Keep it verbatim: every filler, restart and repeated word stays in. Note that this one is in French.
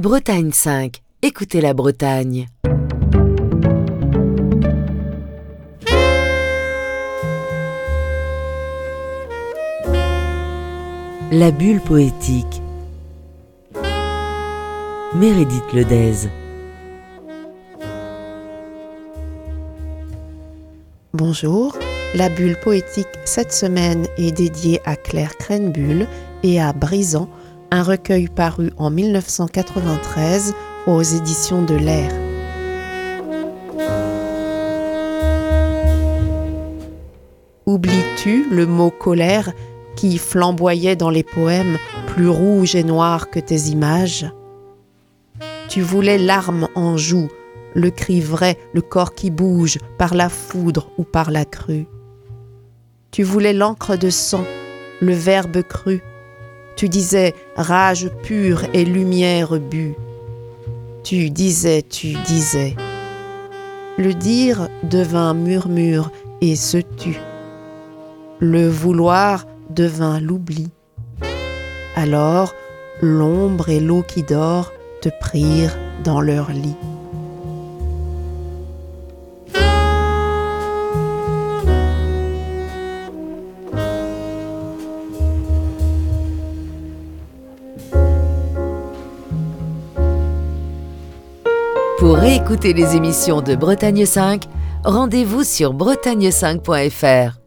Bretagne cinq, écoutez la Bretagne. La bulle poétique. Meredith Ledez. Bonjour, la bulle poétique cette semaine est dédiée à Claire Crenbull et à Brisant, un recueil paru en mille neuf cent quatre-vingt-treize aux éditions de l'Air. Oublies-tu le mot colère qui flamboyait dans les poèmes plus rouge et noir que tes images? Tu voulais l'arme en joue, le cri vrai, le corps qui bouge par la foudre ou par la crue. Tu voulais l'encre de sang, le verbe cru. Tu disais rage pure et lumière bue. Tu disais, tu disais. Le dire devint murmure et se tut. Le vouloir devint l'oubli. Alors, l'ombre et l'eau qui dort te prirent dans leur lit. Pour réécouter les émissions de Bretagne cinq, rendez-vous sur bretagne cinq point f r.